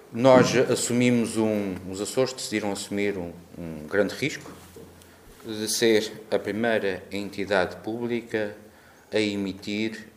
Nós assumimos os Açores decidiram assumir um grande risco de ser a primeira entidade pública a emitir,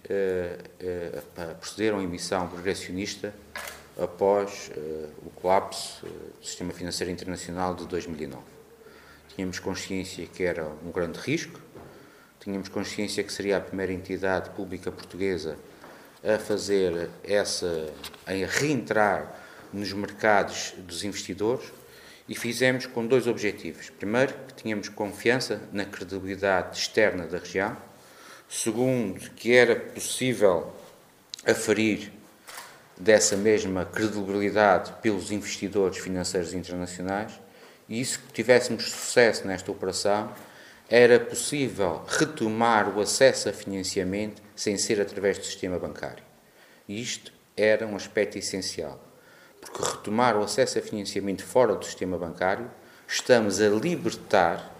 a proceder a uma emissão progressionista após o colapso do sistema financeiro internacional de 2009. Tínhamos consciência que era um grande risco, tínhamos consciência que seria a primeira entidade pública portuguesa a fazer a reentrar nos mercados dos investidores e fizemos com dois objetivos. Primeiro, que tínhamos confiança na credibilidade externa da região. Segundo, que era possível aferir dessa mesma credibilidade pelos investidores financeiros internacionais e se tivéssemos sucesso nesta operação, era possível retomar o acesso a financiamento sem ser através do sistema bancário. E isto era um aspecto essencial, porque retomar o acesso a financiamento fora do sistema bancário, estamos a libertar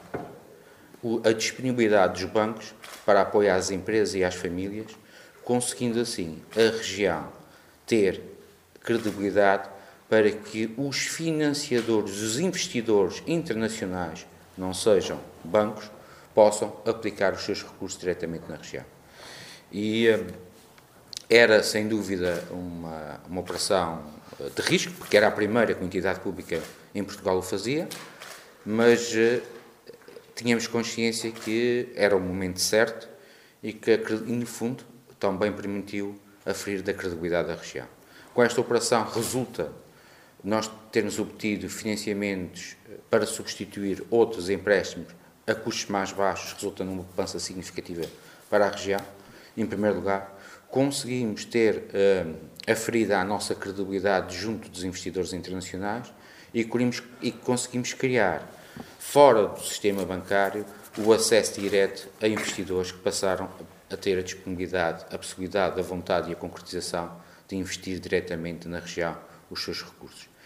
a disponibilidade dos bancos para apoiar as empresas e as famílias, conseguindo assim a região ter credibilidade para que os financiadores, os investidores internacionais, não sejam bancos, possam aplicar os seus recursos diretamente na região. E era, sem dúvida, uma operação de risco, porque era a primeira que uma entidade pública em Portugal o fazia, mas tínhamos consciência que era o momento certo e que, no fundo, também permitiu aferir da credibilidade da região. Com esta operação resulta nós termos obtido financiamentos para substituir outros empréstimos a custos mais baixos, resulta numa poupança significativa para a região. Em primeiro lugar, conseguimos ter aferida a nossa credibilidade junto dos investidores internacionais e conseguimos criar, fora do sistema bancário, o acesso direto a investidores que passaram a ter a disponibilidade, a possibilidade, a vontade e a concretização de investir diretamente na região os seus recursos.